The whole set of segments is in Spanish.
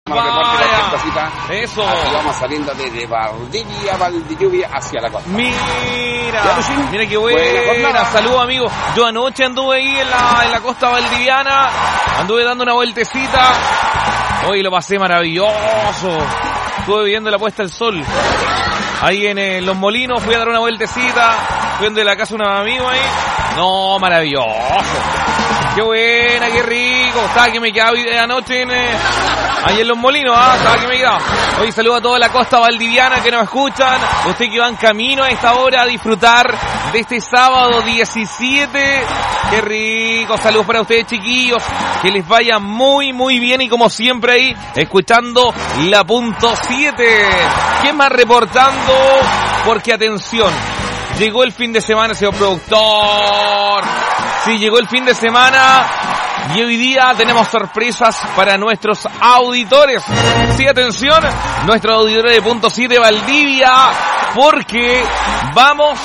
Eso. Aquí vamos saliendo desde Valdivia hacia la costa. Mira qué buena. Saludos, amigos. Yo anoche anduve ahí en la costa valdiviana. Anduve dando una vueltecita. Hoy lo pasé maravilloso. Estuve viendo la puesta del sol. Ahí en Los Molinos fui a dar una vueltecita. Fui donde la casa de un amigo ahí. No, maravilloso. Qué buena, qué rico. Estaba que me quedaba anoche ahí en Los Molinos, estaba que me quedaba. Hoy saludo a toda la costa valdiviana que nos escuchan. Usted que va en camino a esta hora a disfrutar de este sábado 17. Qué rico. Saludos para ustedes, chiquillos. Que les vaya muy, muy bien. Y como siempre ahí, escuchando la punto 7. ¿Quién más reportando? Porque atención, llegó el fin de semana, señor productor. Sí, llegó el fin de semana y hoy día tenemos sorpresas para nuestros auditores. Sí, atención, nuestros auditores de punto 7 Valdivia, porque vamos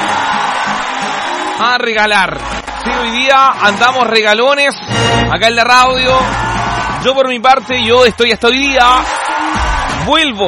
a regalar. Sí, hoy día andamos regalones acá en la radio. Yo por mi parte, yo estoy hasta hoy día. Vuelvo.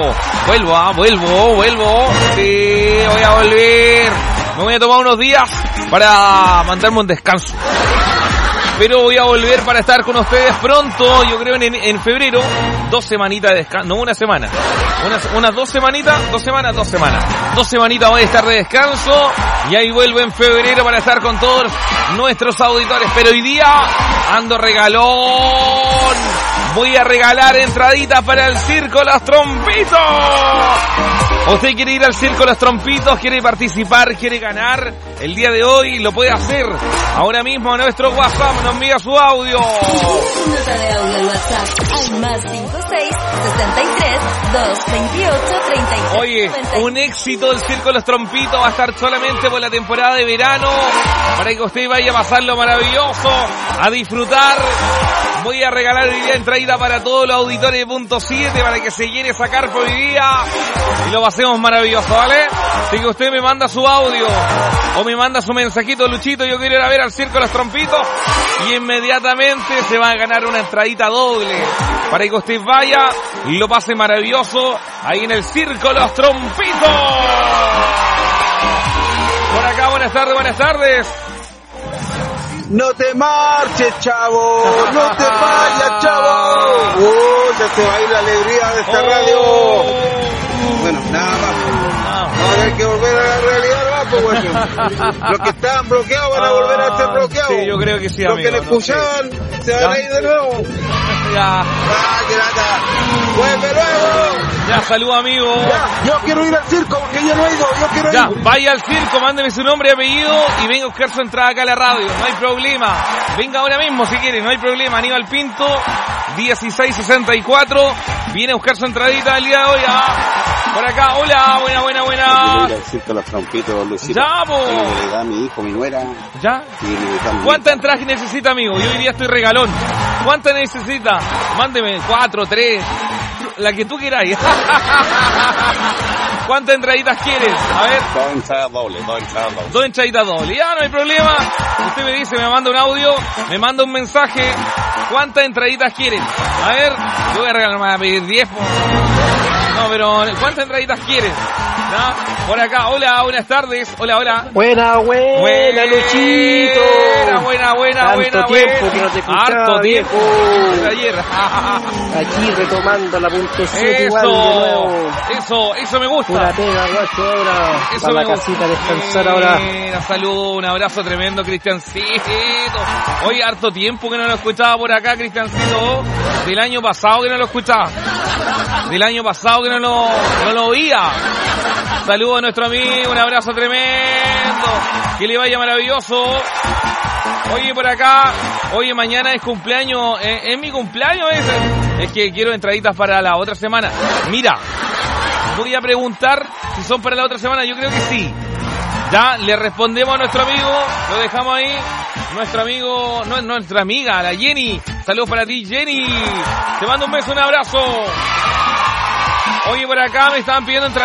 Sí, voy a volver. Me voy a tomar unos días para mandarme un descanso. Pero voy a volver para estar con ustedes pronto, yo creo en febrero. 2 semanitas de descanso, no una semana. Unas 2 semanitas, 2 semanas. 2 semanitas voy a estar de descanso y ahí vuelvo en febrero para estar con todos nuestros auditores. Pero hoy día ando regalón. Voy a regalar entraditas para el Circo Los Trompitos. ¿Usted quiere ir al Circo Los Trompitos? ¿Quiere participar? ¿Quiere ganar? El día de hoy lo puede hacer. Ahora mismo a nuestro WhatsApp nos envía su audio. Nota de audio al WhatsApp al más 56 63 228 33. Oye, un éxito del Circo Los Trompitos. Va a estar solamente por la temporada de verano. Para que usted vaya a pasarlo maravilloso, a disfrutar. Voy a regalar hoy día entradita para todos los auditores de punto 7 para que se llene esa carpa hoy día y lo pasemos maravilloso, ¿vale? Así que usted me manda su audio o me manda su mensajito, Luchito, yo quiero ir a ver al Circo Los Trompitos, y inmediatamente se va a ganar una entradita doble para que usted vaya y lo pase maravilloso ahí en el Circo Los Trompitos. Por acá, buenas tardes. No te marches, chavo. No te vayas, chavo. Ya se va a ir la alegría de esta radio. Bueno, nada más. Vamos a tener que volver a la realidad, ¿no? Pues bueno. Los que estaban bloqueados van a volver a estar bloqueados. Sí, yo creo que sí, Los amigo. que le escuchaban se van a ir de nuevo. Ya. ¡Qué lata! ¡Vuelve luego! Ya, saludos, amigo. Ya, yo quiero ir al circo porque yo no he ido. Yo quiero ya, ir. vaya al circo, mándeme su nombre y apellido y venga a buscar su entrada acá a la radio. No hay problema. Venga ahora mismo si quiere, no hay problema. Aníbal Pinto, 1664. Viene a buscar su entradita el día de hoy. Por acá, hola, buena. Quiero ir al Circo Los Trompitos, Luisito. Ya, po. Le da a mi hijo, mi nuera. ¿Ya? ¿Cuántas entradas necesita, amigo? Yo hoy día estoy regalón. ¿Cuántas necesita? Mándeme 4, 3, la que tú quieras. ¿Cuántas entraditas quieres? A ver. 2 entradas dobles. 2 entraditas dobles. Ya, no hay problema. Usted me dice, me manda un audio, me manda un mensaje. ¿Cuántas entraditas quieren? A ver, yo voy a regalar, me voy a pedir 10. No, pero ¿cuántas entraditas quieren? ¿No? Por acá, hola, buenas tardes. Hola. Buena, Luchito. Buena. Tiempo que no te escuchaba. Harto tiempo. Desde ayer. Aquí retomando la punto 7 igual de nuevo. Eso me gusta. Una pega, guacho, ahora. Eso para me la gusta. casita a descansar ahora. Saludo, un abrazo tremendo, Cristiancito. Hoy harto tiempo que no lo escuchaba por acá, Cristiancito. Del año pasado que no lo escuchaba. Del año pasado que no lo oía. Saludos a nuestro amigo, un abrazo tremendo. Que le vaya maravilloso. Oye, por acá, oye, mañana es cumpleaños, ¿es mi cumpleaños ese? Es que quiero entraditas para la otra semana. Mira, voy a preguntar si son para la otra semana, yo creo que sí. Ya, le respondemos a nuestro amigo, lo dejamos ahí. Nuestro amigo, no, nuestra amiga, la Jenny. Saludos para ti, Jenny. Te mando un beso, un abrazo. Oye, por acá me estaban pidiendo entraditas